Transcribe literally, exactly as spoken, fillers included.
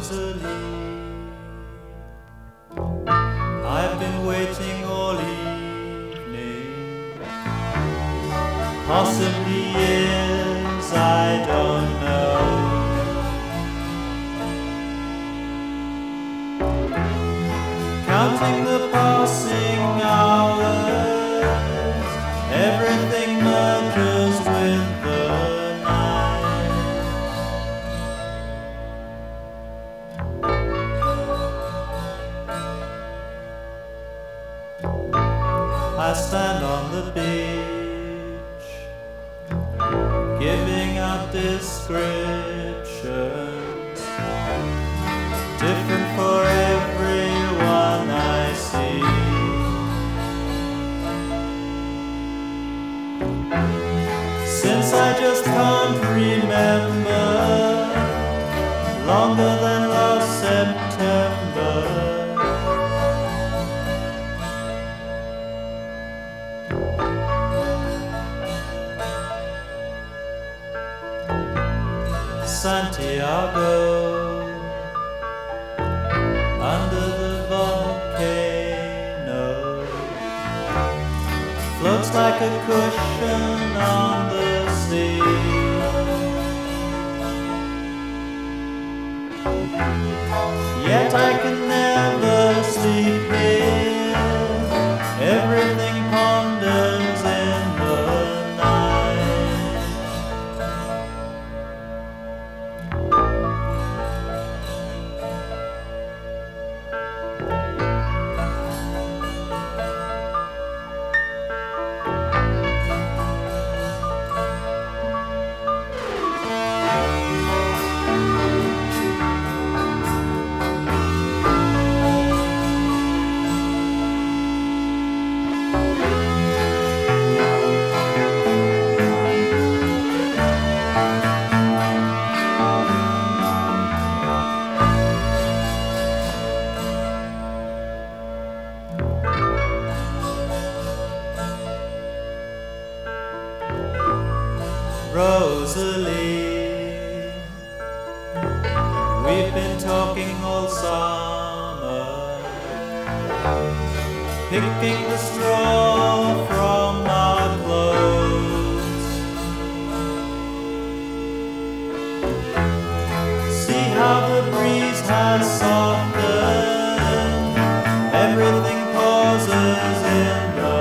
Rosalie, I've been waiting all evening, possibly years, I don't know. Counting the passing hours, everything merges with the night. I stand on the beach, giving out descriptions, different for everyone I see. Since I just can't remember, longer than last September. Santiago, under the volcano, floats like a cushion on the sea. Yet I can never sleep here, everything ponders in the night. Rosalie, we've been talking all summer, picking the straw from our clothes. See how the breeze has softened, everything pauses in the